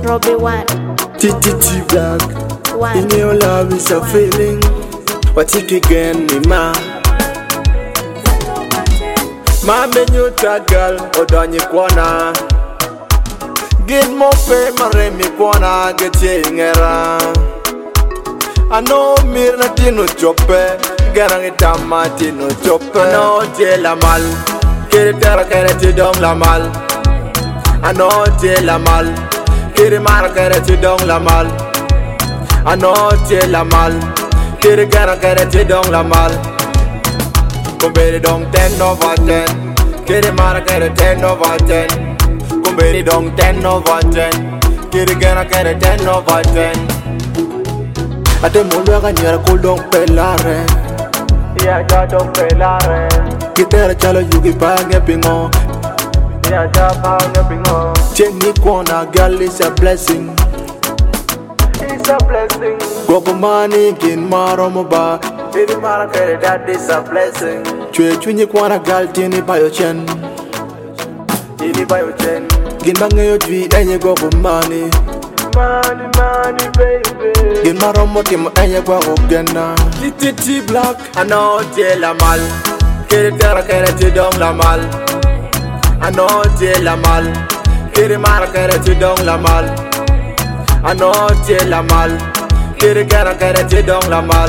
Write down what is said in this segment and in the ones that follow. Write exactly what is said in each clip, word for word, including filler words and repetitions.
Robbie one. T T T Black. One. In your love is a feeling. What it again, me ma. Ma menyu tagal odonyi kwana. Get mo pe mare mi kwana get ngera. Ano mir na tino chope. Garang itama tino chope. Ano je la mal. Kiri tera kere ti dong la mal. Ano je la mal. Kiri mara kere ti dong la mal. Ano je la mal. Kiri gara kere ti dong la mal. Kumberi dong ten over ten. Kiri mara kere ten over ten. Kumberi dong ten over ten. Kiri gara kere ten over ten. Ate mulwa kanyara kul dong pelare. Ya ja dong pelare. Kitera chalo yugi pange pingo. Ya ja pange pingo. Chengi kwana girl is a blessing. It's a blessing. Gogo money kin maro moba. Baby mara kere that is a blessing. Chwe chunyi kwana girl tini bayo chen. Tini bayo chen. Gin bangayo twi enye gogo money. Money money baby. Gin maro motimo enye gogo gena. T T T Black. Ano je la mal. Kiri tera kere ti dong la mal. Ano je la mal. Kiri mara kere ti dong la mal. Ano je la mal. Kiri gara kere ti dong la mal.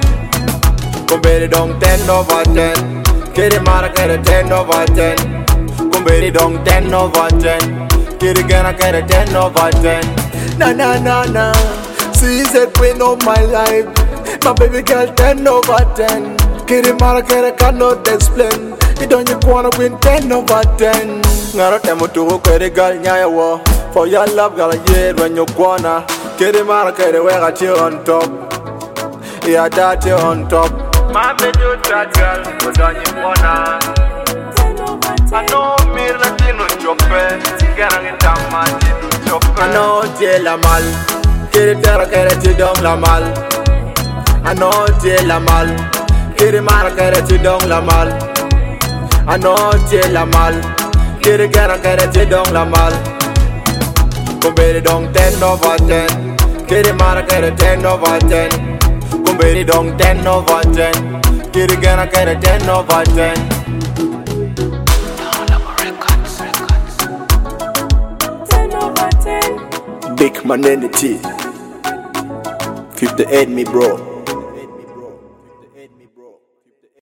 Kumberi dong ten over ten. Kiri mara kere ten over ten. Kumberi dong ten over ten. Kiri gara kere ten over ten. Na na na na. She's a queen of my life. My baby girl ten over ten. Kiri mara kere cannot explain. You don't you wanna win ten over ten. Ngaro temo tuho kere girl nyaya wo. For your love girl yeah when you wanna. Kiri mara kere wega chi on top. Yeah that you on top. My baby you that girl you don't you wanna. I know me latino chope. Garang itama tino chope. I know je la mal. Kiri tera kere ti dong la mal. I know je la mal. Kiri mara kere ti dong la mal. Ano je la mal. Kiri gara kere ti dong la mal. Kumberi dong ten over ten. Kiri mara kere ten over ten. Kumberi dong ten over ten. Kiri gara kere ten over ten. ten over ten. Big Manenity. fifty-eight me bro.